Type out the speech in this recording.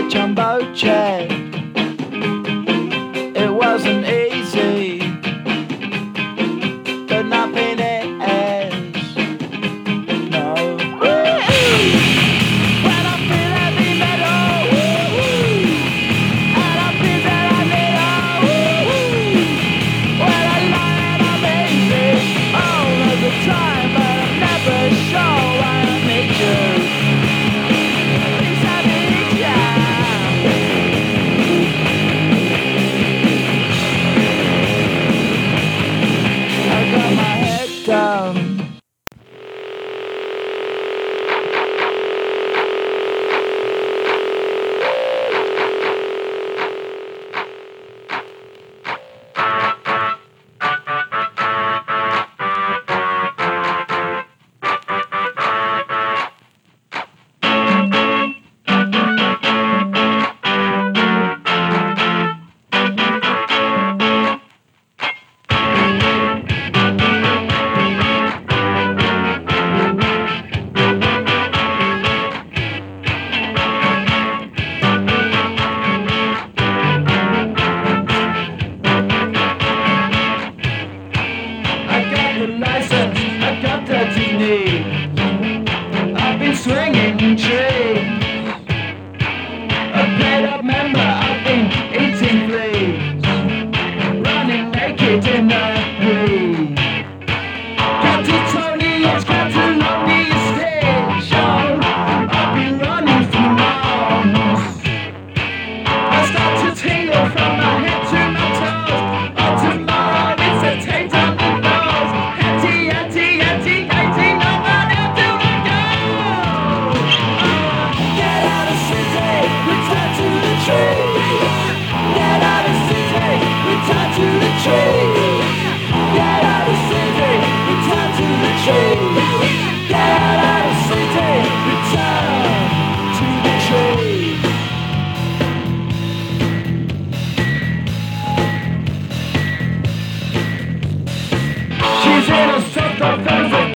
a jumbo jet. It wasn't easy, but nothing is. No. When I feel heavy metal, and I feel that I need when I lie and I'm easy all of the time, but I'm never sure why I need you. Please I need ya. I got my head down. License, I got dirty knee. I've been swinging trees.